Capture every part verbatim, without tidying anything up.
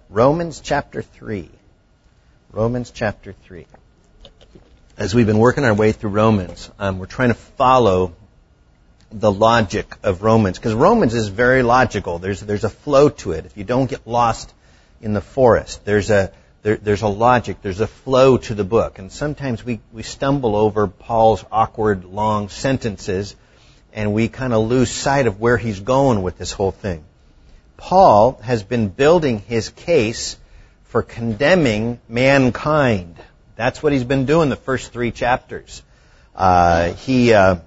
Romans chapter three. Romans chapter three. As we've been working our way through Romans, um, we're trying to follow the logic of Romans, because Romans is very logical. There's there's a flow to it. If you don't get lost in the forest, there's a there, there's a logic, there's a flow to the book. And sometimes we, we stumble over Paul's awkward, long sentences, and we kind of lose sight of where he's going with this whole thing. Paul has been building his case for condemning mankind. That's what he's been doing the first three chapters. Uh, he, uh,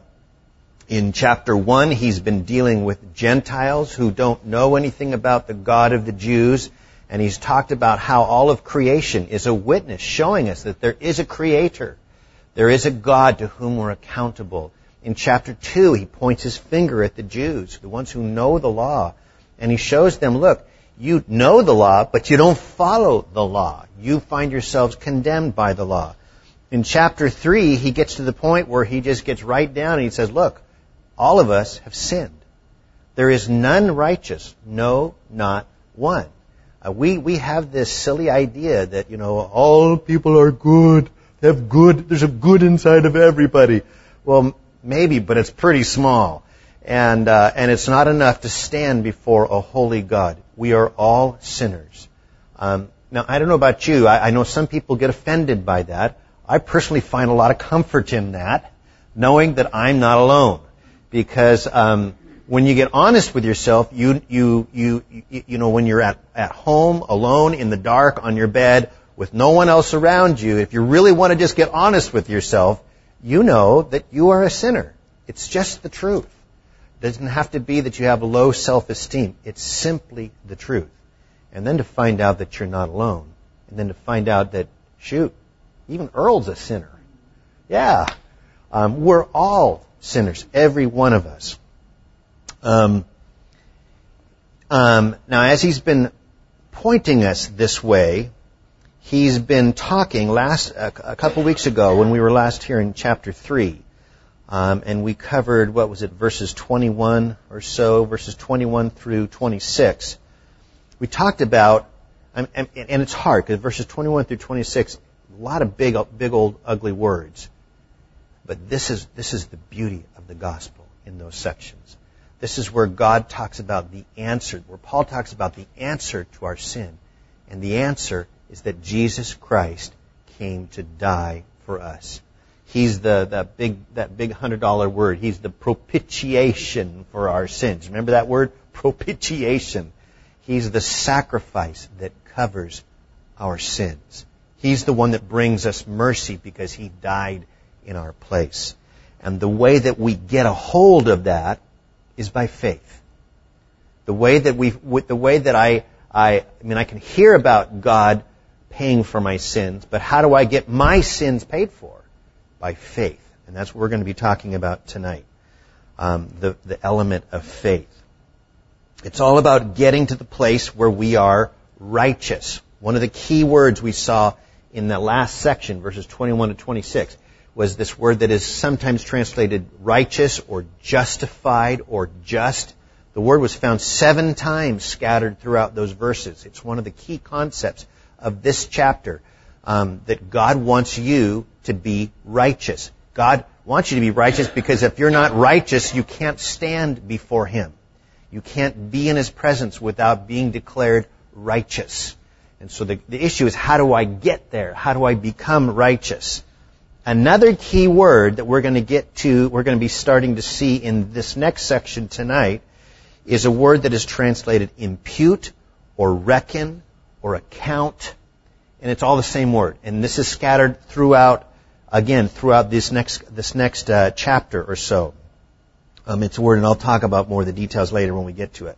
in chapter one, he's been dealing with Gentiles who don't know anything about the God of the Jews. And he's talked about how all of creation is a witness showing us that there is a creator. There is a God to whom we're accountable. In chapter two, he points his finger at the Jews, the ones who know the law. And he shows them, look, you know the law, but you don't follow the law. You find yourselves condemned by the law. In chapter three, he gets to the point where he just gets right down and he says, look, all of us have sinned. There is none righteous, no, not one. Uh, we, we have this silly idea that, you know, all people are good. They have good. There's a good inside of everybody. Well, maybe, but it's pretty small. And, uh, and it's not enough to stand before a holy God. We are all sinners. Um, now, I don't know about you. I, I know some people get offended by that. I personally find a lot of comfort in that, knowing that I'm not alone. Because, um, when you get honest with yourself, you, you, you, you, you know, when you're at, at home, alone, in the dark, on your bed, with no one else around you, if you really want to just get honest with yourself, you know that you are a sinner. It's just the truth. It doesn't have to be that you have low self-esteem. It's simply the truth. And then to find out that you're not alone. And then to find out that, shoot, even Earl's a sinner. Yeah. Um, we're all sinners, every one of us. Um, um, now, as he's been pointing us this way, he's been talking last a, a couple weeks ago when we were last here in chapter three, um, and we covered what was it, verses twenty-one or so, verses twenty-one through twenty-six. We talked about, and, and, and it's hard because verses twenty-one through twenty-six, a lot of big, big old ugly words, but this is this is the beauty of the gospel in those sections. This is where God talks about the answer, where Paul talks about the answer to our sin. And the answer is that Jesus Christ came to die for us. He's the that big that big hundred dollar word. He's the propitiation for our sins. Remember that word? Propitiation. He's the sacrifice that covers our sins. He's the one that brings us mercy because He died in our place. And the way that we get a hold of that is by faith. The way that we, the way that I, I, I mean, I can hear about God paying for my sins, but how do I get my sins paid for? By faith. And that's what we're going to be talking about tonight. Um, the, the element of faith. It's all about getting to the place where we are righteous. One of the key words we saw in the last section, verses twenty-one to twenty-six, was this word that is sometimes translated righteous or justified or just. The word was found seven times scattered throughout those verses. It's one of the key concepts of this chapter, um, that God wants you to be righteous. God wants you to be righteous because if you're not righteous, you can't stand before Him. You can't be in His presence without being declared righteous. And so the, the issue is, how do I get there? How do I become righteous? Another key word that we're going to get to, we're going to be starting to see in this next section tonight, is a word that is translated impute or reckon or account. And it's all the same word. And this is scattered throughout, again, throughout this next this next uh, chapter or so. Um, it's a word, and I'll talk about more of the details later when we get to it.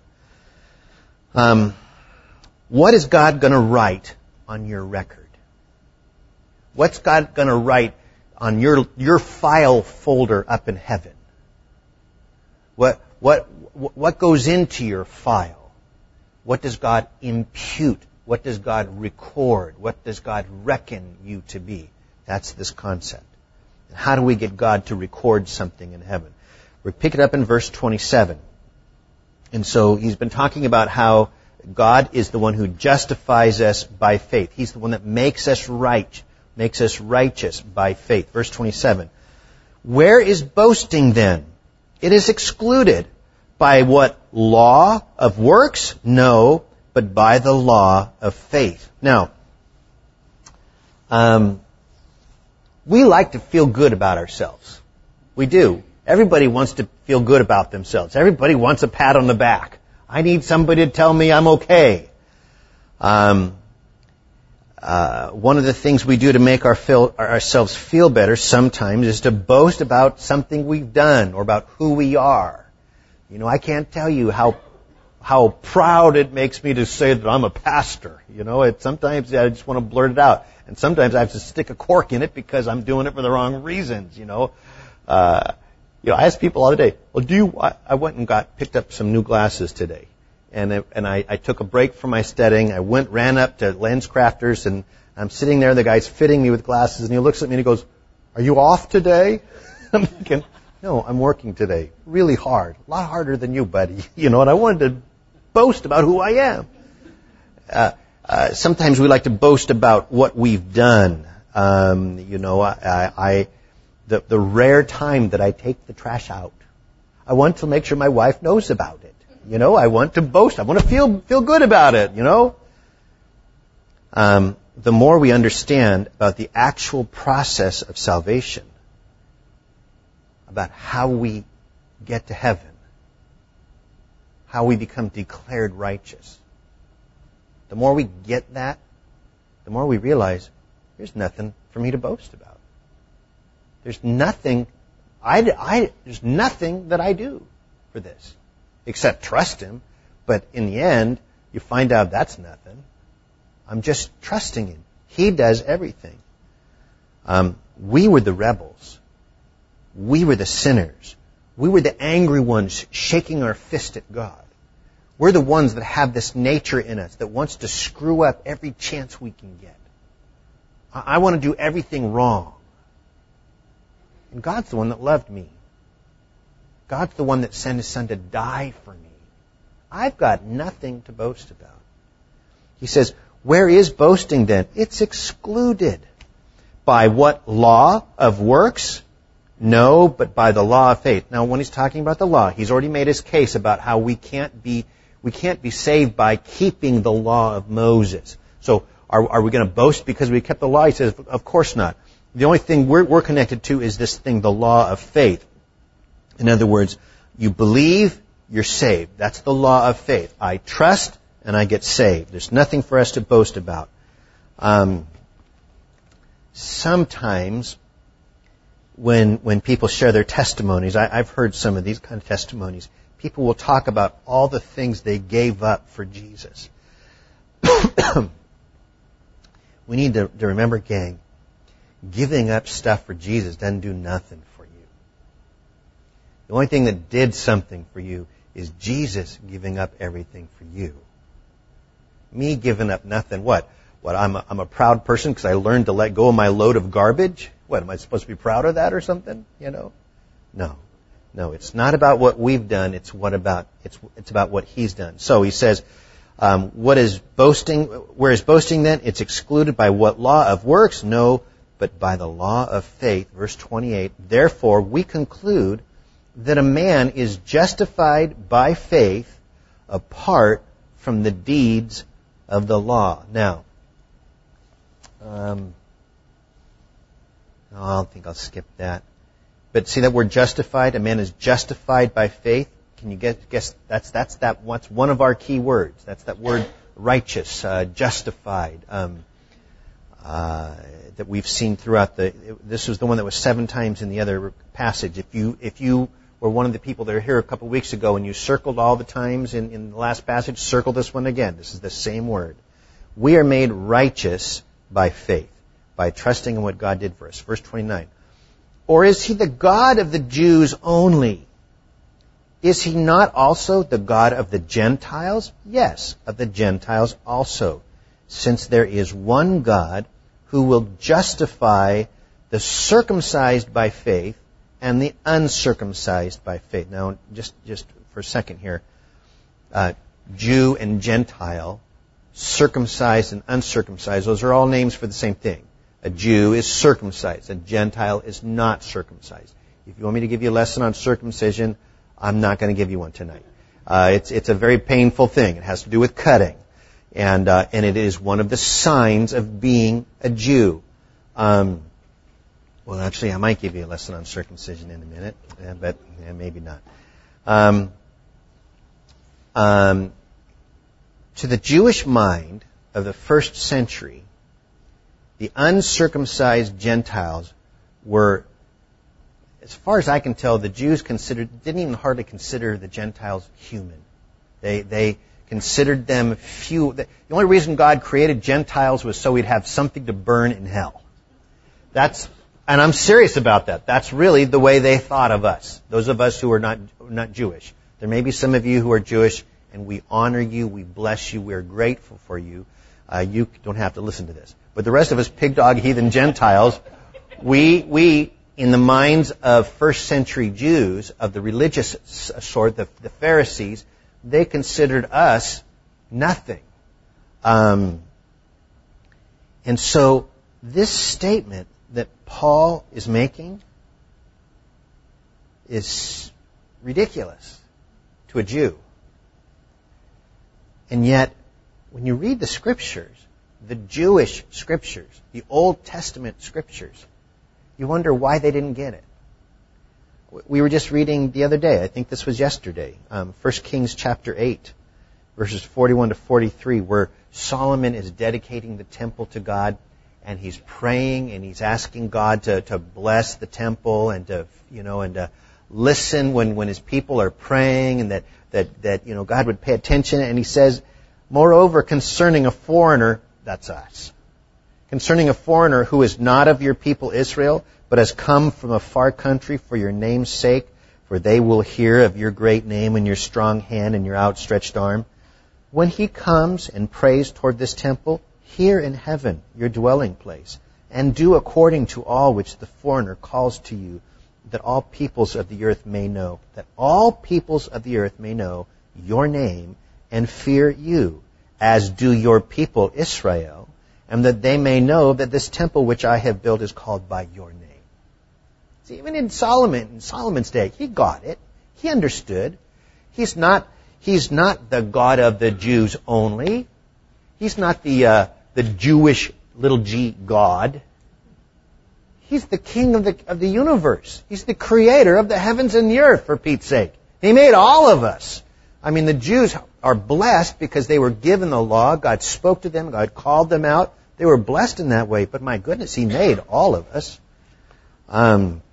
Um, what is God going to write on your record? What's God going to write on your your file folder up in heaven? What what what goes into your file? What does God impute? What does God record? What does God reckon you to be? That's this concept. And how do we get God to record something in heaven? We pick it up in verse twenty-seven. And so he's been talking about how God is the one who justifies us by faith. He's the one that makes us right, makes us righteous by faith. Verse twenty-seven. Where is boasting then? It is excluded. By what law of works? No, but by the law of faith. Now, um, we like to feel good about ourselves. We do. Everybody wants to feel good about themselves. Everybody wants a pat on the back. I need somebody to tell me I'm okay. Um, uh, one of the things we do to make our feel, ourselves feel better sometimes is to boast about something we've done or about who we are. You know, I can't tell you how how proud it makes me to say that I'm a pastor. You know, it, sometimes I just want to blurt it out. And sometimes I have to stick a cork in it because I'm doing it for the wrong reasons, you know. Uh, you know, I ask people all the day, well, do you, I, I went and got, picked up some new glasses today. And, it, and I, I took a break from my studying. I went, ran up to Lens Crafters, and I'm sitting there, the guy's fitting me with glasses, and he looks at me and he goes, are you off today? I'm thinking, no, I'm working today. Really hard. A lot harder than you, buddy. You know, and I wanted to boast about who I am. Uh, uh, sometimes we like to boast about what we've done. Um, you know, I, I the, the rare time that I take the trash out, I want to make sure my wife knows about it. You know, I want to boast. I want to feel feel good about it, you know. Um, the more we understand about the actual process of salvation, about how we get to heaven, how we become declared righteous. The more we get that, the more we realize there's nothing for me to boast about. There's nothing, I, I, there's nothing that I do for this, except trust Him. But in the end, you find out that's nothing. I'm just trusting Him. He does everything. Um, we were the rebels. We were the sinners. We were the angry ones shaking our fist at God. We're the ones that have this nature in us that wants to screw up every chance we can get. I want to do everything wrong. And God's the one that loved me. God's the one that sent His Son to die for me. I've got nothing to boast about. He says, where is boasting then? It's excluded. By what law of works? No, but by the law of faith. Now, when he's talking about the law, he's already made his case about how we can't be we can't be saved by keeping the law of Moses. So, are, are we going to boast because we kept the law? He says, of course not. The only thing we're, we're connected to is this thing, the law of faith. In other words, you believe, you're saved. That's the law of faith. I trust, and I get saved. There's nothing for us to boast about. Um, sometimes, when when people share their testimonies, I, I've heard some of these kind of testimonies, people will talk about all the things they gave up for Jesus. We need to, to remember, gang, giving up stuff for Jesus doesn't do nothing for you. The only thing that did something for you is Jesus giving up everything for you. Me giving up nothing. What? What? I'm a, I'm a proud person because I learned to let go of my load of garbage? What, am I supposed to be proud of that or something? You know? No. No, it's not about what we've done. It's what about, it's, it's about what He's done. So he says, um, what is boasting, where is boasting then? It's excluded by what law of works? No, but by the law of faith. Verse twenty-eight, therefore we conclude that a man is justified by faith apart from the deeds of the law. Now, um, I don't think I'll skip that. But see that word justified? A man is justified by faith. Can you get, guess that's that's that what's one of our key words. That's that word righteous, uh, justified, um, uh, that we've seen throughout the. This was the one that was seven times in the other passage. If you if you were one of the people that were here a couple of weeks ago and you circled all the times in, in the last passage, circle this one again. This is the same word. We are made righteous by faith, by trusting in what God did for us. Verse twenty-nine. Or is He the God of the Jews only? Is He not also the God of the Gentiles? Yes, of the Gentiles also, since there is one God who will justify the circumcised by faith and the uncircumcised by faith. Now, just, just for a second here, uh, Jew and Gentile, circumcised and uncircumcised, those are all names for the same thing. A Jew is circumcised. A Gentile is not circumcised. If you want me to give you a lesson on circumcision, I'm not going to give you one tonight. Uh, it's it's a very painful thing. It has to do with cutting, and uh, and it is one of the signs of being a Jew. Um, well, actually, I might give you a lesson on circumcision in a minute, yeah, but yeah, maybe not. Um, um, to the Jewish mind of the first century, the uncircumcised Gentiles were, as far as I can tell, the Jews considered didn't even hardly consider the Gentiles human. They they considered them few. The only reason God created Gentiles was so we'd have something to burn in hell. That's, and I'm serious about that. That's really the way they thought of us. Those of us who are not not Jewish. There may be some of you who are Jewish, and we honor you, we bless you, we're grateful for you. Uh, you don't have to listen to this. But the rest of us, pig dog heathen Gentiles, we we. in the minds of first century Jews, of the religious sort, the, the Pharisees, they considered us nothing. Um, and so this statement that Paul is making is ridiculous to a Jew. And yet, when you read the Scriptures, the Jewish Scriptures, the Old Testament Scriptures, you wonder why they didn't get it. We were just reading the other day, I think this was yesterday, um, First Kings chapter eight, verses forty-one to forty-three, where Solomon is dedicating the temple to God, and he's praying and he's asking God to, to bless the temple and to, you know, and to listen when, when his people are praying, and that, that, that, you know, God would pay attention. And he says, moreover, concerning a foreigner, that's us. Concerning a foreigner who is not of your people Israel, but has come from a far country for your name's sake, for they will hear of your great name and your strong hand and your outstretched arm. When he comes and prays toward this temple, here in heaven, your dwelling place, and do according to all which the foreigner calls to you, that all peoples of the earth may know, that all peoples of the earth may know your name and fear you, as do your people Israel, and that they may know that this temple which I have built is called by your name. See, even in Solomon, in Solomon's day, he got it. He understood. He's not, he's not the God of the Jews only. He's not the, uh, the Jewish little g God. He's the king of the, of the universe. He's the creator of the heavens and the earth, for Pete's sake. He made all of us. I mean, the Jews are blessed because they were given the law. God spoke to them. God called them out. They were blessed in that way, but my goodness, He made all of us. Um,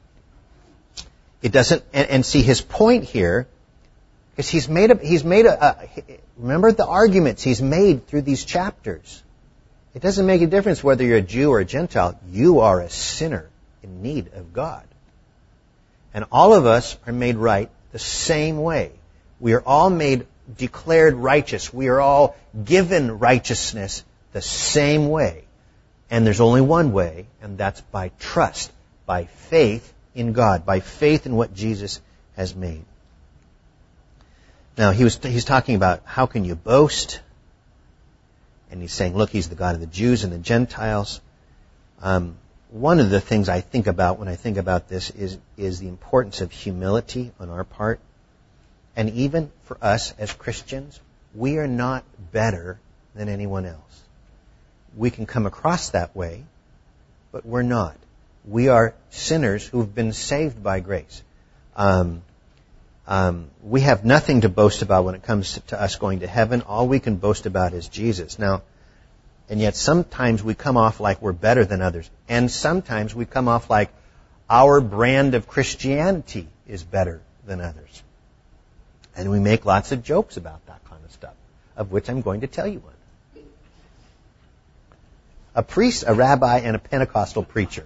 it doesn't, and, and see his point here, because he's made a, he's made a, a, remember the arguments he's made through these chapters. It doesn't make a difference whether you're a Jew or a Gentile. You are a sinner in need of God. And all of us are made right the same way. We are all made, declared righteous. We are all given righteousness the same way. And there's only one way, and that's by trust, by faith in God, by faith in what Jesus has made. Now, he was he's talking about how can you boast? And he's saying, look, He's the God of the Jews and the Gentiles. Um, one of the things I think about when I think about this is, is the importance of humility on our part. And even for us as Christians, we are not better than anyone else. We can come across that way, but we're not. We are sinners who've been saved by grace. Um, um, we have nothing to boast about when it comes to, to us going to heaven. All we can boast about is Jesus. Now, and yet sometimes we come off like we're better than others. And sometimes we come off like our brand of Christianity is better than others. And we make lots of jokes about that kind of stuff, of which I'm going to tell you one. A priest, a rabbi, and a Pentecostal preacher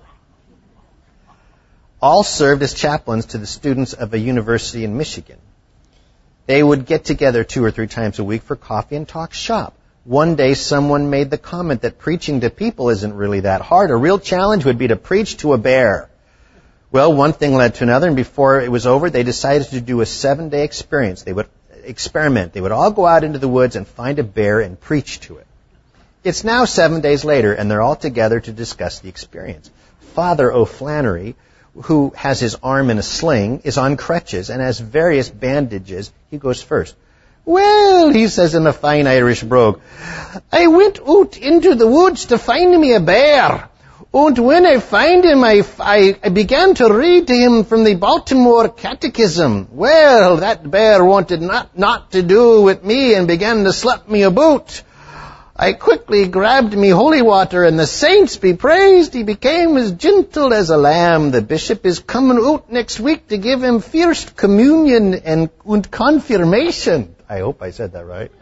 all served as chaplains to the students of a university in Michigan. They would get together two or three times a week for coffee and talk shop. One day someone made the comment that preaching to people isn't really that hard. A real challenge would be to preach to a bear. Well, one thing led to another, and before it was over, they decided to do a seven-day experience. They would experiment. They would all go out into the woods and find a bear and preach to it. It's now seven days later, and they're all together to discuss the experience. Father O'Flannery, who has his arm in a sling, is on crutches and has various bandages. He goes first. Well, he says in a fine Irish brogue, I went out into the woods to find me a bear. And when I find him, I, I, I began to read to him from the Baltimore Catechism. Well, that bear wanted not, not to do with me and began to slap me about. I quickly grabbed me holy water, and the saints be praised, he became as gentle as a lamb. The bishop is coming out next week to give him first communion and, and confirmation. I hope I said that right.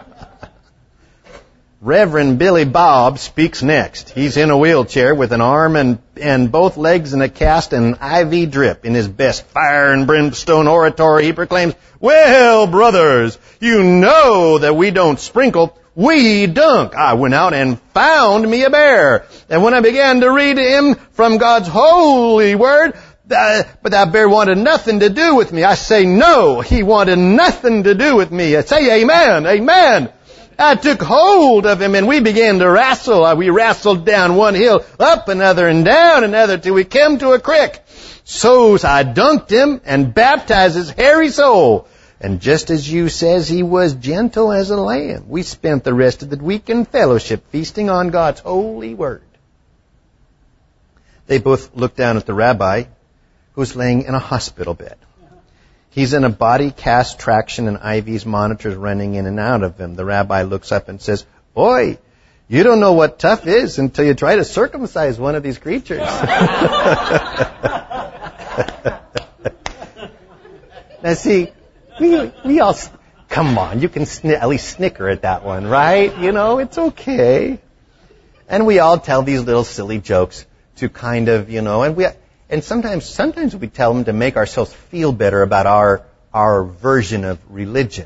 Reverend Billy Bob speaks next. He's in a wheelchair with an arm and, and both legs in a cast and an I V drip. In his best fire and brimstone oratory, he proclaims, well, brothers, you know that we don't sprinkle, we dunk. I went out and found me a bear. And when I began to read to him from God's holy word, uh, but that bear wanted nothing to do with me. I say no, he wanted nothing to do with me. I say amen, amen. I took hold of him and we began to wrestle. We wrestled down one hill, up another and down another till we came to a creek. So I dunked him and baptized his hairy soul. And just as you says, he was gentle as a lamb. We spent the rest of the week in fellowship, feasting on God's holy word. They both looked down at the rabbi, who's laying in a hospital bed. He's in a body cast traction and I Vs monitors running in and out of him. The rabbi looks up and says, boy, you don't know what tough is until you try to circumcise one of these creatures. Now see, we, we all, come on, you can sni- at least snicker at that one, right? You know, it's okay. And we all tell these little silly jokes to kind of, you know, and we... And sometimes, sometimes we tell them to make ourselves feel better about our, our version of religion.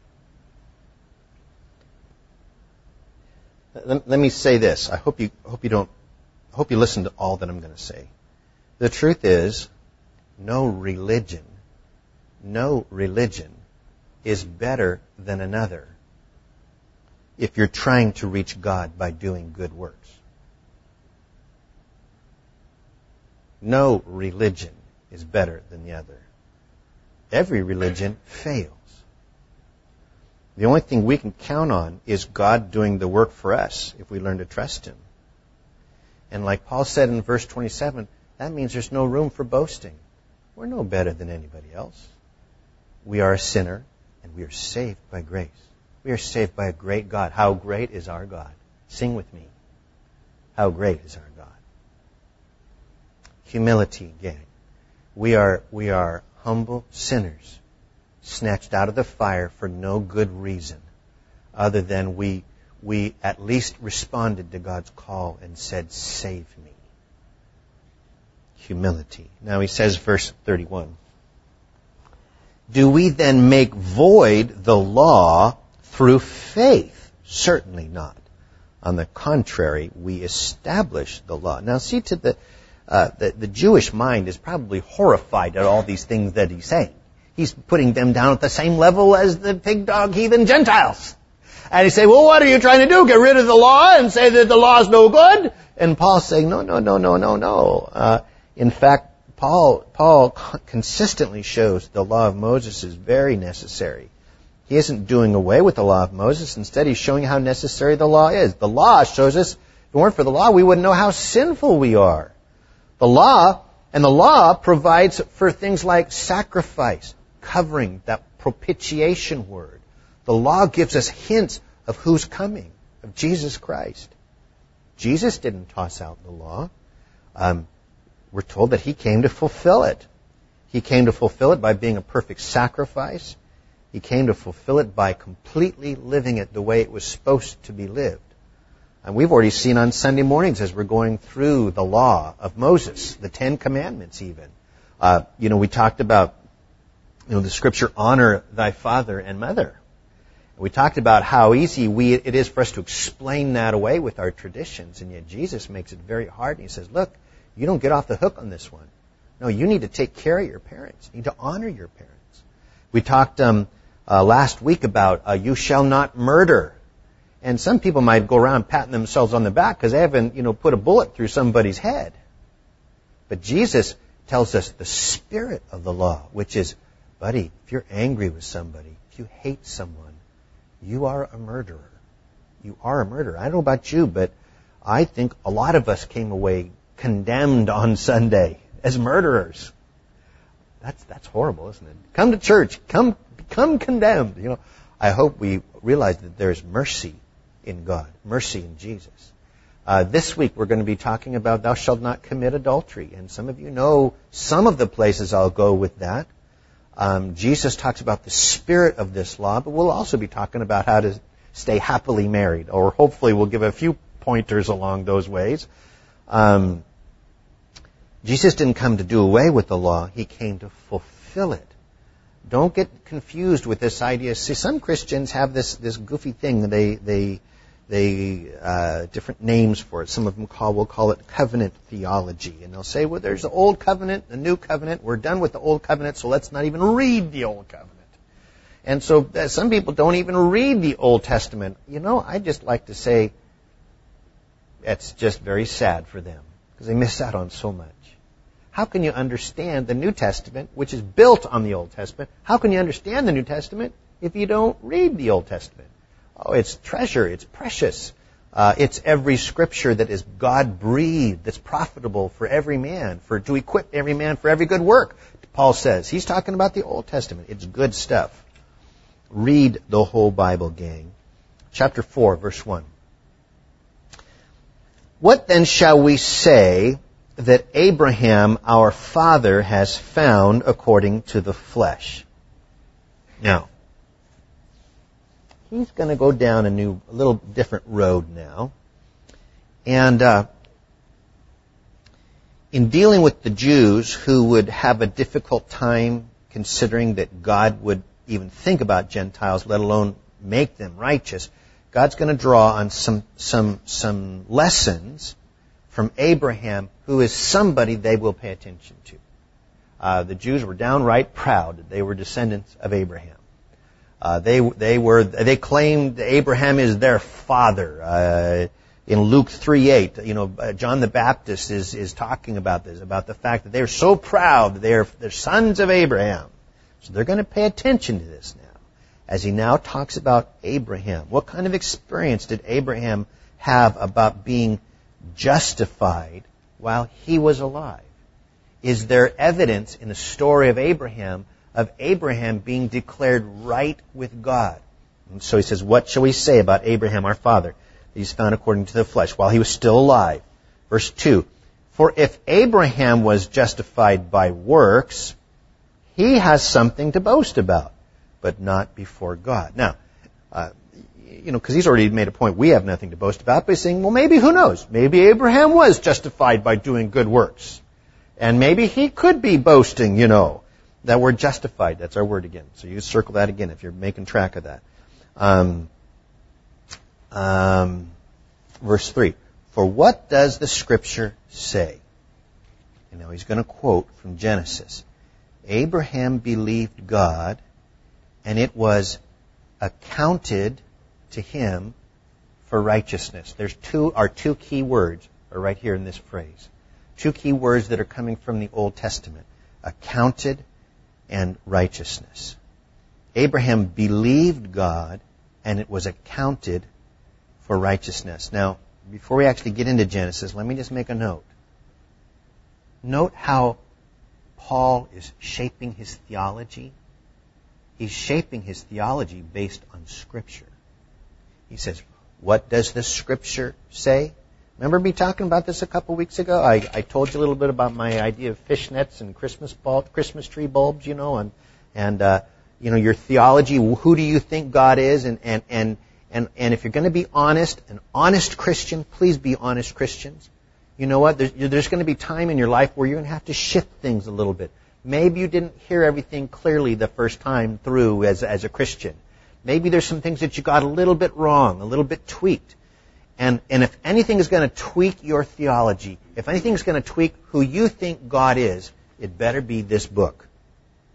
Let, let me say this. I hope you, hope you don't, hope you listen to all that I'm going to say. The truth is, no religion, no religion is better than another if you're trying to reach God by doing good works. No religion is better than the other. Every religion fails. The only thing we can count on is God doing the work for us if we learn to trust Him. And like Paul said in verse twenty-seven, that means there's no room for boasting. We're no better than anybody else. We are a sinner, and we are saved by grace. We are saved by a great God. How great is our God? Sing with me. How great is our God? Humility, gang. We are, we are humble sinners, snatched out of the fire for no good reason, other than we, we at least responded to God's call and said, save me. Humility. Now he says, verse thirty-one, do we then make void the law through faith? Certainly not. On the contrary, we establish the law. Now see, to the Uh, the, the Jewish mind is probably horrified at all these things that he's saying. He's putting them down at the same level as the pig, dog, heathen Gentiles. And he say, well, what are you trying to do? Get rid of the law and say that the law is no good? And Paul's saying, no, no, no, no, no, no. Uh, in fact, Paul, Paul consistently shows the law of Moses is very necessary. He isn't doing away with the law of Moses. Instead, he's showing how necessary the law is. The law shows us, if it weren't for the law, we wouldn't know how sinful we are. The law, and the law provides for things like sacrifice, covering, that propitiation word. The law gives us hints of who's coming, of Jesus Christ. Jesus didn't toss out the law. Um, we're told that He came to fulfill it. He came to fulfill it by being a perfect sacrifice. He came to fulfill it by completely living it the way it was supposed to be lived. And we've already seen on Sunday mornings as we're going through the law of Moses, the Ten Commandments even. Uh, you know, we talked about, you know, the scripture, honor thy father and mother. We talked about how easy we it is for us to explain that away with our traditions, and yet Jesus makes it very hard. And He says, look, you don't get off the hook on this one. No, you need to take care of your parents. You need to honor your parents. We talked um, uh, last week about uh, you shall not murder. And some people might go around patting themselves on the back because they haven't, you know, put a bullet through somebody's head. But Jesus tells us the spirit of the law, which is, buddy, if you're angry with somebody, if you hate someone, you are a murderer. You are a murderer. I don't know about you, but I think a lot of us came away condemned on Sunday as murderers. That's that's horrible, isn't it? Come to church, come become condemned. You know, I hope we realize that there's mercy in God, mercy in Jesus. Uh, this week we're going to be talking about thou shalt not commit adultery, and some of you know some of the places I'll go with that. Um, Jesus talks about the spirit of this law, but we'll also be talking about how to stay happily married, or hopefully we'll give a few pointers along those ways. Um, Jesus didn't come to do away with the law. He came to fulfill it. Don't get confused with this idea. See, some Christians have this, this goofy thing. They, they, they, uh, different names for it. Some of them call, will call it covenant theology. And they'll say, well, there's the old covenant, the new covenant. We're done with the old covenant, so let's not even read the old covenant. And so uh, some people don't even read the Old Testament. You know, I just like to say it's just very sad for them because they miss out on so much. How can you understand the New Testament, which is built on the Old Testament? How can you understand the New Testament if you don't read the Old Testament? Oh, it's treasure. It's precious. Uh, it's every scripture that is God-breathed, that's profitable for every man, for to equip every man for every good work, Paul says. He's talking about the Old Testament. It's good stuff. Read the whole Bible, gang. Chapter four, verse one. What then shall we say that Abraham, our father, has found according to the flesh? Now, he's going to go down a new, a little different road now. And uh, in dealing with the Jews who would have a difficult time considering that God would even think about Gentiles, let alone make them righteous, God's going to draw on some some some lessons from Abraham, who is somebody they will pay attention to. Uh, the Jews were downright proud that they were descendants of Abraham. Uh, they they were they claimed Abraham is their father. Uh, in Luke three eight, you know, uh, John the Baptist is is talking about this, about the fact that they're so proud that they're they're sons of Abraham. So they're going to pay attention to this now, as he now talks about Abraham. What kind of experience did Abraham have about being justified while he was alive? Is there evidence in the story of Abraham of Abraham being declared right with God? And so he says, what shall we say about Abraham, our father? He's found according to the flesh, while he was still alive. Verse two, for if Abraham was justified by works, he has something to boast about, but not before God. Now, uh, you know, because he's already made a point, we have nothing to boast about, but he's saying, well, maybe, who knows? Maybe Abraham was justified by doing good works. And maybe he could be boasting, you know. That word justified, that's our word again. So you circle that again if you're making track of that. Um, um, verse three, for what does the Scripture say? You know, he's going to quote from Genesis. Abraham believed God, and it was accounted to him for righteousness. There's two, our two key words are right here in this phrase. Two key words that are coming from the Old Testament. Accounted and righteousness. Abraham believed God, and it was accounted for righteousness. Now, before we actually get into Genesis, let me just make a note. Note how Paul is shaping his theology. He's shaping his theology based on Scripture. He says, what does the Scripture say? Remember me talking about this a couple weeks ago? I, I told you a little bit about my idea of fishnets and Christmas bulb, Christmas tree bulbs, you know, and and uh, you know, your theology. Who do you think God is? And and and and, and if you're going to be honest, an honest Christian, please be honest Christians. You know what? There's, there's going to be time in your life where you're going to have to shift things a little bit. Maybe you didn't hear everything clearly the first time through as as a Christian. Maybe there's some things that you got a little bit wrong, a little bit tweaked. And, and if anything is going to tweak your theology, if anything is going to tweak who you think God is, it better be this book.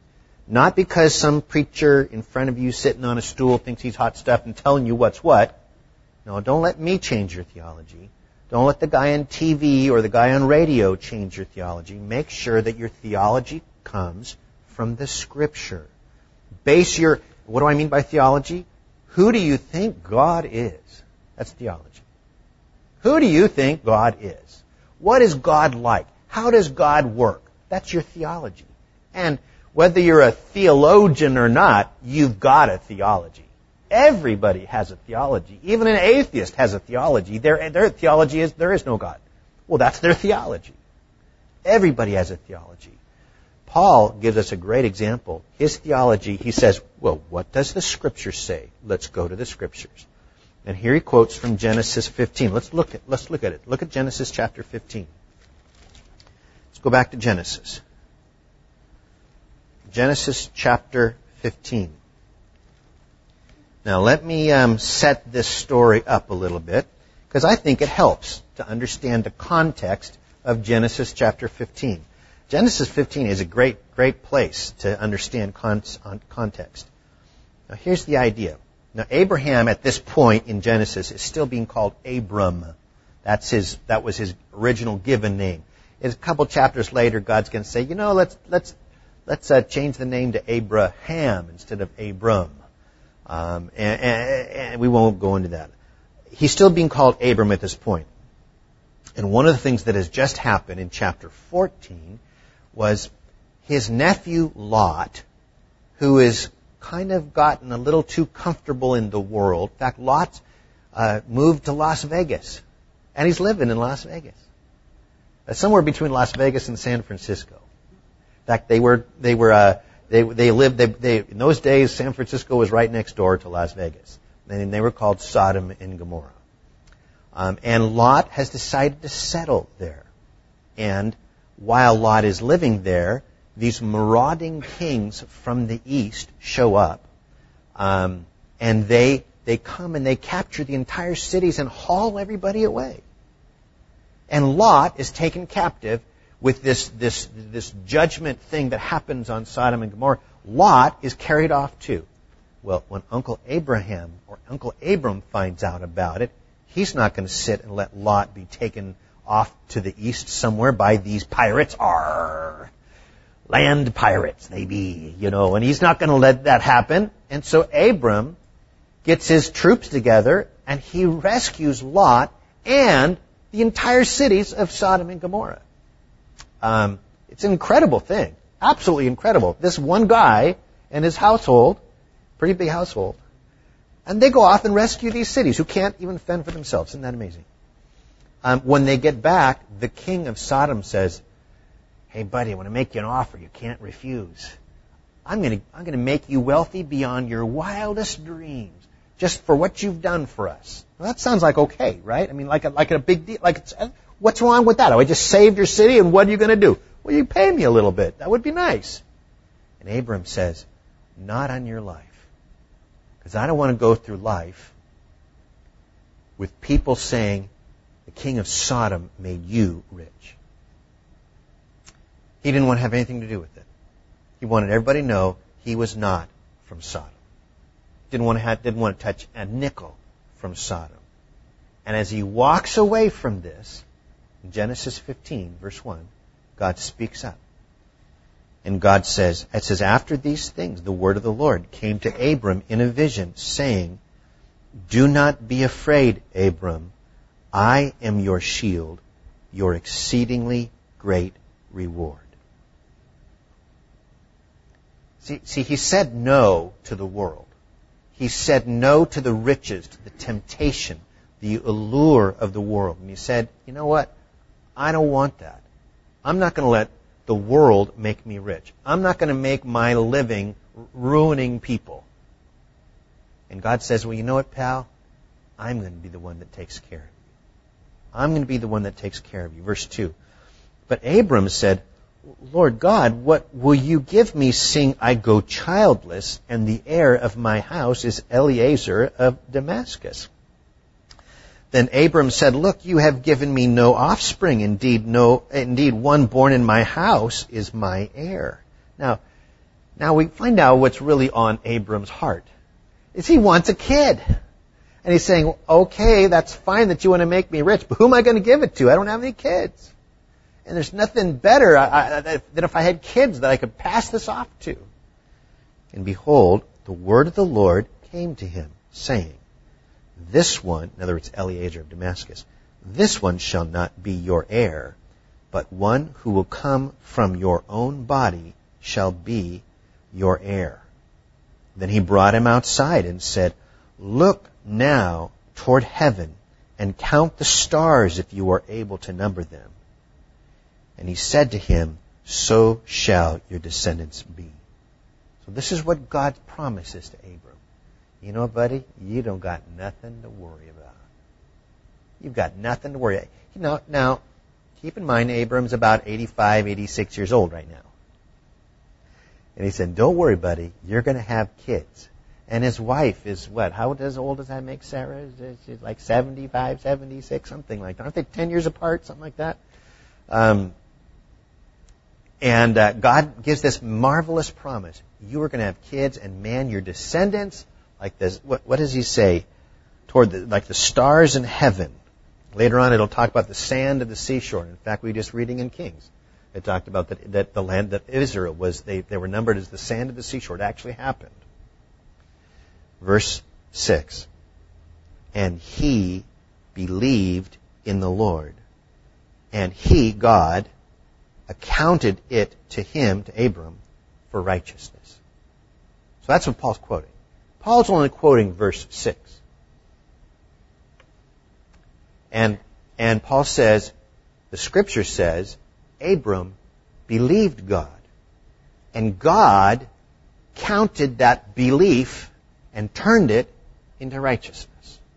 Not because some preacher in front of you sitting on a stool thinks he's hot stuff and telling you what's what. No, don't let me change your theology. Don't let the guy on T V or the guy on radio change your theology. Make sure that your theology comes from the Scripture. Base your, what do I mean by theology? Who do you think God is? That's theology. Who do you think God is? What is God like? How does God work? That's your theology. And whether you're a theologian or not, you've got a theology. Everybody has a theology. Even an atheist has a theology. Their, their theology is there is no God. Well, that's their theology. Everybody has a theology. Paul gives us a great example. His theology, he says, well, what does the Scripture say? Let's go to the Scriptures. And here he quotes from Genesis fifteen. Let's look at, let's look at it. Look at Genesis chapter fifteen. Let's go back to Genesis. Genesis chapter fifteen. Now let me um, set this story up a little bit, because I think it helps to understand the context of Genesis chapter fifteen. Genesis fifteen is a great, great place to understand con- context. Now here's the idea. Now Abraham at this point in Genesis is still being called Abram. That's his, that was his original given name. It's a couple chapters later, God's going to say, you know, let's, let's, let's uh, change the name to Abraham instead of Abram. Um, and, and, and we won't go into that. He's still being called Abram at this point. And one of the things that has just happened in chapter fourteen was his nephew Lot, who has kind of gotten a little too comfortable in the world. In fact, Lot uh, moved to Las Vegas, and he's living in Las Vegas. Uh, somewhere between Las Vegas and San Francisco. In fact, they were they were uh, they they lived they, they in those days. San Francisco was right next door to Las Vegas, and they were called Sodom and Gomorrah. Um, and Lot has decided to settle there. And while Lot is living there, these marauding kings from the east show up, um, and they they come and they capture the entire cities and haul everybody away. And Lot is taken captive with this this this judgment thing that happens on Sodom and Gomorrah. Lot is carried off too. Well, when Uncle Abraham or Uncle Abram finds out about it, he's not going to sit and let Lot be taken off to the east somewhere by these pirates. Arr! Land pirates, they be, you know, and he's not going to let that happen. And so Abram gets his troops together and he rescues Lot and the entire cities of Sodom and Gomorrah. Um, it's an incredible thing. Absolutely incredible. This one guy and his household, pretty big household, and they go off and rescue these cities who can't even fend for themselves. Isn't that amazing? Um, when they get back, the king of Sodom says, hey, buddy, I want to make you an offer you can't refuse. I'm going to I'm going to make you wealthy beyond your wildest dreams just for what you've done for us. Well, that sounds like okay, right? I mean, like a, like a big deal. Like, it's, what's wrong with that? Oh, I just saved your city, and what are you going to do? Well, you pay me a little bit. That would be nice. And Abram says, not on your life. Because I don't want to go through life with people saying, the king of Sodom made you rich. He didn't want to have anything to do with it. He wanted everybody to know he was not from Sodom. Didn't want to have, didn't want to touch a nickel from Sodom. And as he walks away from this, in Genesis fifteen, verse one, God speaks up. And God says, it says, after these things, the word of the Lord came to Abram in a vision, saying, do not be afraid, Abram. I am your shield, your exceedingly great reward. See, see, he said no to the world. He said no to the riches, to the temptation, the allure of the world. And he said, you know what? I don't want that. I'm not going to let the world make me rich. I'm not going to make my living ruining people. And God says, well, you know what, pal? I'm going to be the one that takes care of you. I'm going to be the one that takes care of you. Verse two. But Abram said, Lord God, what will you give me, seeing I go childless, and the heir of my house is Eliezer of Damascus? Then Abram said, look, you have given me no offspring. Indeed, no, indeed, one born in my house is my heir. Now, Now we find out what's really on Abram's heart. Is he wants a kid. And he's saying, okay, that's fine that you want to make me rich, but who am I going to give it to? I don't have any kids. And there's nothing better I, I, than if I had kids that I could pass this off to. And behold, the word of the Lord came to him, saying, this one, in other words, Eliezer of Damascus, this one shall not be your heir, but one who will come from your own body shall be your heir. Then he brought him outside and said, look now toward heaven and count the stars if you are able to number them. And he said to him, so shall your descendants be. So this is what God promises to Abram. You know, buddy, you don't got nothing to worry about. You've got nothing to worry about. You know, now, keep in mind, Abram's about eighty-five, eighty-six years old right now. And he said, don't worry, buddy, you're going to have kids. And his wife is what? How old does that make Sarah? She's like seventy-five, seventy-six, something like that. Aren't they ten years apart, something like that? Um, and uh, God gives this marvelous promise. You are going to have kids, and man, your descendants, like this, what, what does he say? Toward the, like the stars in heaven. Later on, it'll talk about the sand of the seashore. In fact, we were just reading in Kings. It talked about that, that the land that Israel was, they, they were numbered as the sand of the seashore. It actually happened. Verse six. And he believed in the Lord. And he, God, accounted it to him, to Abram, for righteousness. So that's what Paul's quoting. Paul's only quoting verse six. And, and Paul says, the scripture says, Abram believed God. And God counted that belief and turned it into righteousness.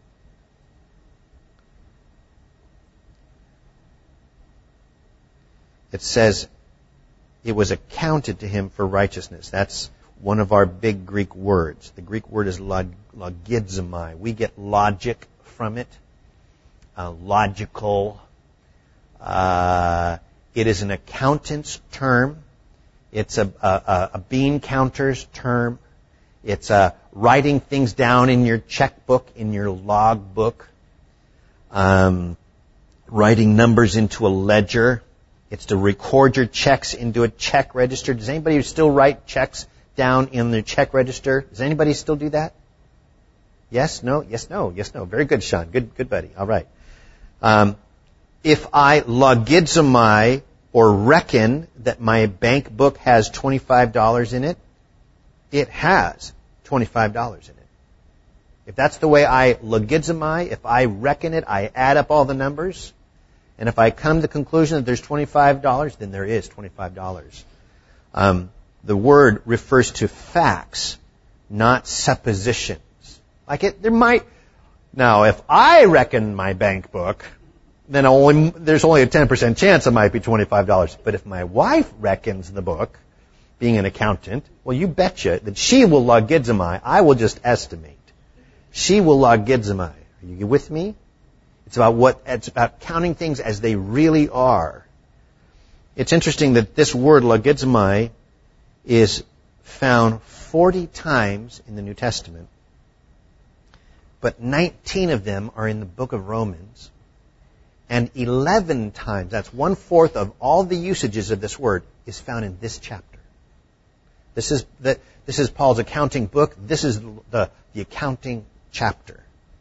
It says it was accounted to him for righteousness. That's one of our big Greek words. The Greek word is log, logizomai. We get logic from it. Uh, logical. Uh, it is an accountant's term. It's a, a, a bean counter's term. It's a writing things down in your checkbook, in your log book. Um, writing numbers into a ledger. It's to record your checks into a check register. Does anybody still write checks down in their check register? Does anybody still do that? Yes, no, yes, no, yes, no. Very good, Sean. Good, good buddy. All right. Um, if I logizomai or reckon that my bank book has twenty-five dollars in it, it has twenty-five dollars in it. If that's the way I logizomai, if I reckon it, I add up all the numbers, and if I come to the conclusion that there's twenty-five dollars, then there is twenty-five dollars. Um, the word refers to facts, not suppositions. Like it, there might... Now, if I reckon my bank book, then only, there's only a ten percent chance it might be twenty-five dollars. But if my wife reckons the book, being an accountant, well, you betcha that she will logizomai. I will just estimate. She will logizomai. Are you with me? It's about what, it's about counting things as they really are. It's interesting that this word logizomai is found forty times in the New Testament, but nineteen of them are in the book of Romans, and eleven times, that's one-fourth of all the usages of this word, is found in this chapter. This is the, this is Paul's accounting book. This is the, the accounting chapter.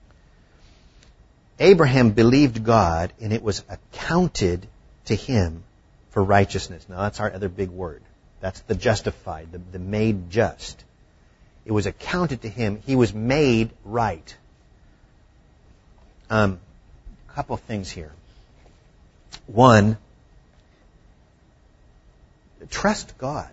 Abraham believed God, and it was accounted to him for righteousness. Now, that's our other big word. That's the justified, the, the made just. It was accounted to him. He was made right. Um, a couple of things here. One, trust God.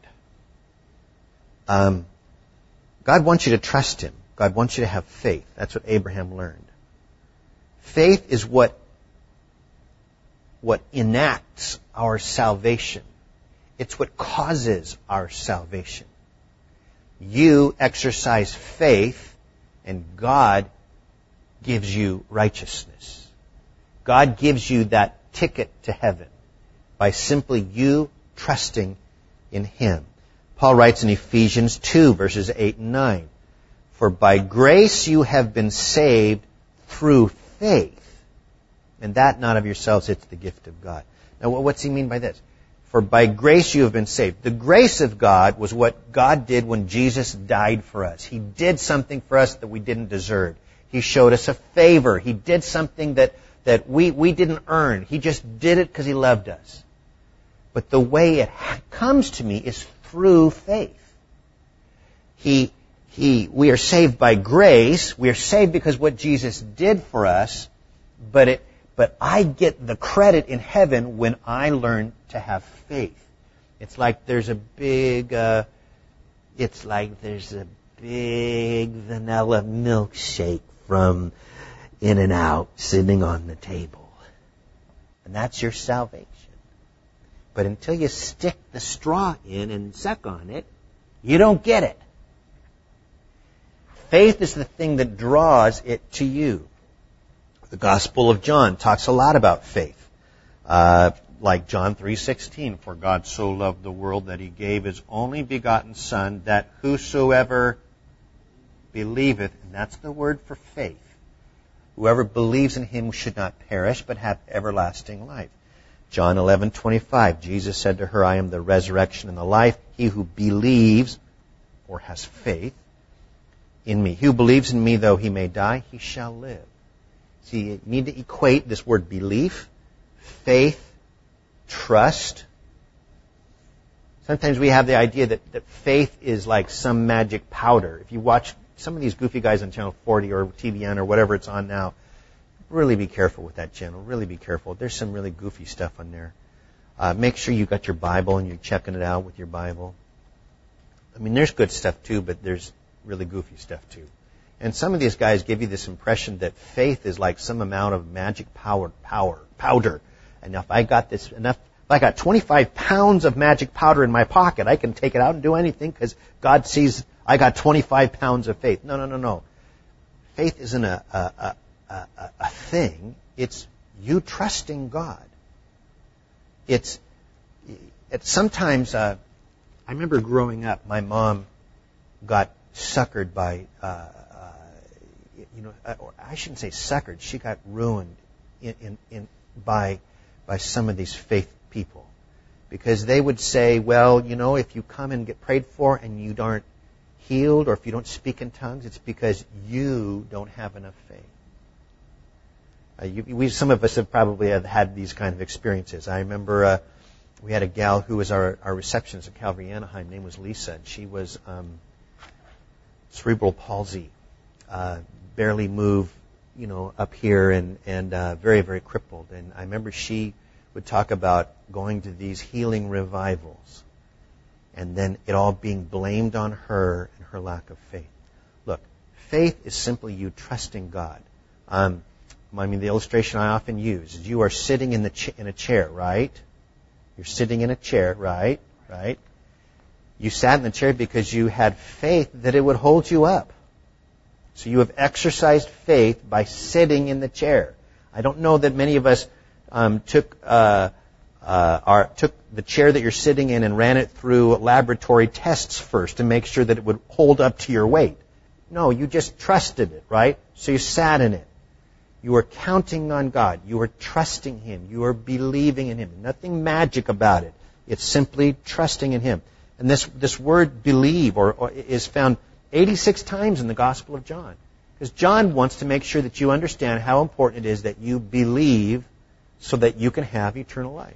Um, God wants you to trust Him. God wants you to have faith. That's what Abraham learned. Faith is what, what enacts our salvation. It's what causes our salvation. You exercise faith, and God gives you righteousness. God gives you that ticket to heaven by simply you trusting in Him. Paul writes in Ephesians two, verses eight and nine, "For by grace you have been saved through faith, and that not of yourselves, it's the gift of God." Now, what's he mean by this? For by grace you have been saved. The grace of God was what God did when Jesus died for us. He did something for us that we didn't deserve. He showed us a favor. He did something that, that we, we didn't earn. He just did it because He loved us. But the way it comes to me is through faith. He, he, we are saved by grace. We are saved because what Jesus did for us, but it, but I get the credit in heaven when I learn to have faith. It's like there's a big, uh, it's like there's a big vanilla milkshake from In-N-Out sitting on the table. And that's your salvation. But until you stick the straw in and suck on it, you don't get it. Faith is the thing that draws it to you. The Gospel of John talks a lot about faith. Uh, like John three sixteen, "For God so loved the world that He gave His only begotten Son, that whosoever believeth," and that's the word for faith, "whoever believes in Him should not perish, but have everlasting life." John eleven twenty-five, Jesus said to her, "I am the resurrection and the life. He who believes," or has faith, "in me, he who believes in me, though he may die, he shall live." See, you need to equate this word belief, faith, trust. Sometimes we have the idea that, that faith is like some magic powder. If you watch some of these goofy guys on Channel forty or T V N or whatever it's on now, really be careful with that channel. Really be careful. There's some really goofy stuff on there. Uh, make sure you got your Bible and you're checking it out with your Bible. I mean, there's good stuff too, but there's really goofy stuff too. And some of these guys give you this impression that faith is like some amount of magic power, power, powder. And if I got this enough, if I got twenty-five pounds of magic powder in my pocket, I can take it out and do anything because God sees I got twenty-five pounds of faith. No, no, no, no. Faith isn't a, a, a, a, a thing. It's you trusting God. It's, it's sometimes, uh, I remember growing up, my mom got suckered by, uh, you know, or I shouldn't say suckered. She got ruined in, in, in by by some of these faith people, because they would say, well, you know, if you come and get prayed for and you aren't healed, or if you don't speak in tongues, it's because you don't have enough faith. Uh, you, we, some of us have probably have had these kind of experiences. I remember uh, we had a gal who was our, our receptionist at Calvary Anaheim. Her name was Lisa, and she was um, cerebral palsy. Uh, barely move, you know, up here, and, and uh, very, very crippled. And I remember she would talk about going to these healing revivals and then it all being blamed on her and her lack of faith. Look, faith is simply you trusting God. Um, I mean, the illustration I often use is you are sitting in the ch- in a chair, right? You're sitting in a chair, right? Right? You sat in the chair because you had faith that it would hold you up. So you have exercised faith by sitting in the chair. I don't know that many of us um, took uh, uh, our, took the chair that you're sitting in and ran it through laboratory tests first to make sure that it would hold up to your weight. No, you just trusted it, right? So you sat in it. You were counting on God. You were trusting Him. You were believing in Him. Nothing magic about it. It's simply trusting in Him. And this this word believe or, or is found eighty-six times in the Gospel of John. Because John wants to make sure that you understand how important it is that you believe so that you can have eternal life.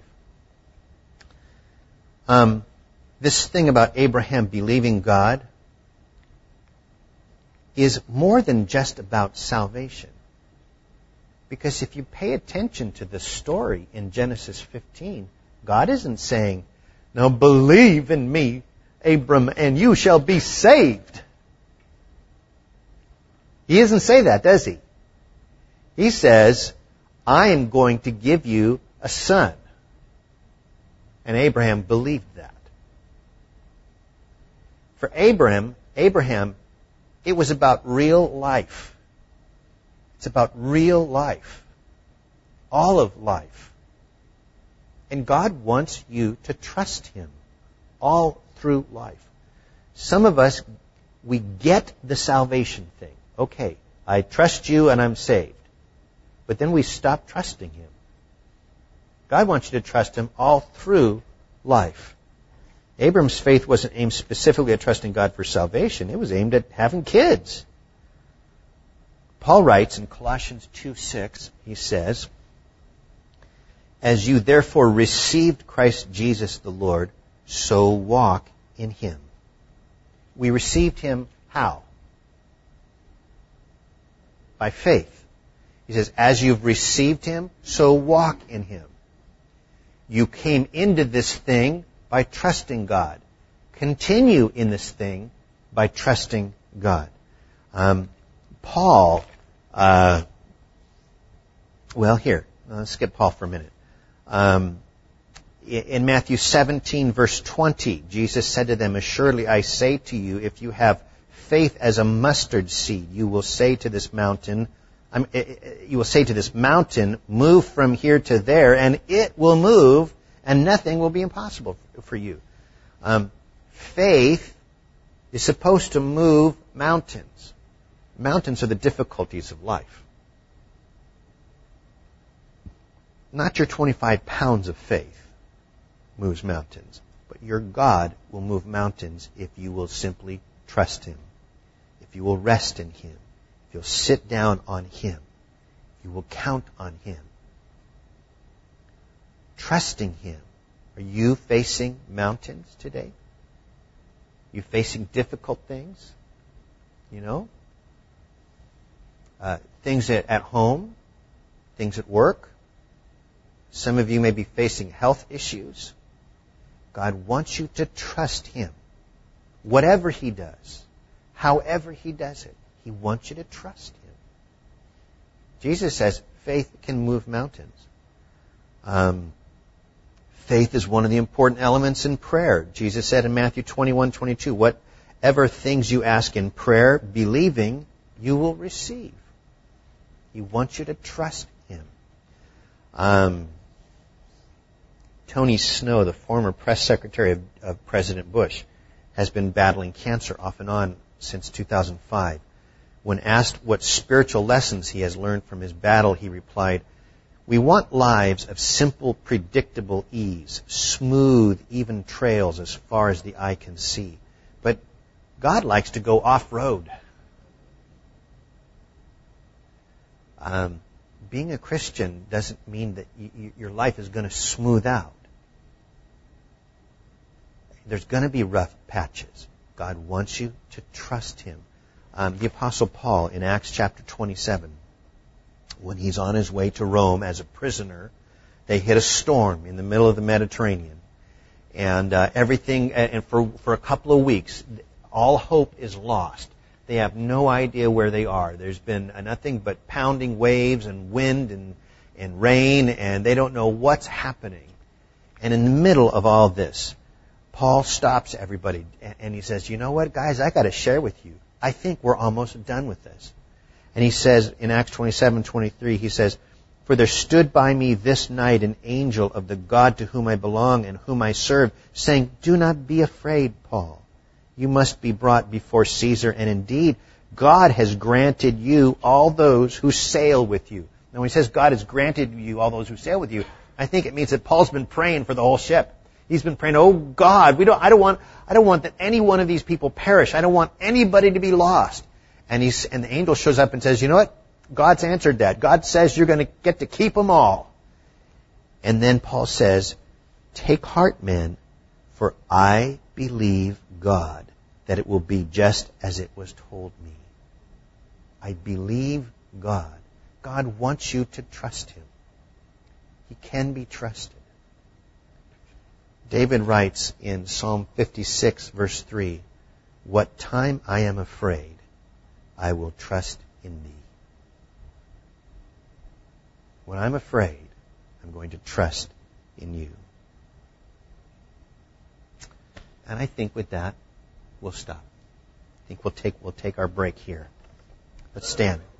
Um, this thing about Abraham believing God is more than just about salvation. Because if you pay attention to the story in Genesis fifteen, God isn't saying, now believe in me, Abram, and you shall be saved. He doesn't say that, does he? He says, I am going to give you a son. And Abraham believed that. For Abraham, Abraham, it was about real life. It's about real life. All of life. And God wants you to trust Him all through life. Some of us, we get the salvation thing. Okay, I trust you and I'm saved. But then we stop trusting Him. God wants you to trust Him all through life. Abram's faith wasn't aimed specifically at trusting God for salvation. It was aimed at having kids. Paul writes in Colossians two six, he says, "As you therefore received Christ Jesus the Lord, so walk in Him." We received Him how? By faith. He says, as you've received Him, so walk in Him. You came into this thing by trusting God. Continue in this thing by trusting God. Um, Paul, uh, well, here, let's skip Paul for a minute. Um, in Matthew seventeen, verse twenty, Jesus said to them, "Assuredly I say to you, if you have faith as a mustard seed, you will say to this mountain, I mean, you will say to this mountain, move from here to there, and it will move, and nothing will be impossible for you." Um, faith is supposed to move mountains. Mountains are the difficulties of life. Not your twenty-five pounds of faith moves mountains, but your God will move mountains if you will simply trust Him, if you will rest in Him, if you'll sit down on Him, if you will count on Him. Trusting Him. Are you facing mountains today? Are you facing difficult things? You know? Uh, things at, at home, things at work. Some of you may be facing health issues. God wants you to trust Him. Whatever He does, however He does it, He wants you to trust Him. Jesus says faith can move mountains. Um, faith is one of the important elements in prayer. Jesus said in Matthew twenty-one twenty-two, "Whatever things you ask in prayer, believing, you will receive." He wants you to trust Him. Um, Tony Snow, the former press secretary of, of President Bush, has been battling cancer off and on since two thousand five. When asked what spiritual lessons he has learned from his battle, he replied, "We want lives of simple, predictable ease, smooth, even trails as far as the eye can see. But God likes to go off-road." Um, being a Christian doesn't mean that y- your life is going to smooth out. There's going to be rough patches. God wants you to trust Him. Um, the Apostle Paul in Acts chapter twenty-seven, when he's on his way to Rome as a prisoner, they hit a storm in the middle of the Mediterranean. And uh, everything, and for, for a couple of weeks, all hope is lost. They have no idea where they are. There's been nothing but pounding waves and wind and, and rain, and they don't know what's happening. And in the middle of all this, Paul stops everybody and he says, "You know what, guys, I got to share with you. I think we're almost done with this." And he says in Acts twenty-seven twenty-three, he says, "For there stood by me this night an angel of the God to whom I belong and whom I serve, saying, 'Do not be afraid, Paul. You must be brought before Caesar, and indeed, God has granted you all those who sail with you.'" Now, when he says God has granted you all those who sail with you, I think it means that Paul's been praying for the whole ship. He's been praying, "Oh God, we don't, I don't want, I don't want that any one of these people perish. I don't want anybody to be lost." And he's, and the angel shows up and says, "You know what? God's answered that. God says you're going to get to keep them all." And then Paul says, "Take heart, men, for I believe God, that it will be just as it was told me." I believe God. God wants you to trust Him. He can be trusted. David writes in Psalm fifty-six, verse three, "What time I am afraid, I will trust in Thee." When I'm afraid, I'm going to trust in You. And I think with that, we'll stop. I think we'll take, we'll take our break here. Let's stand.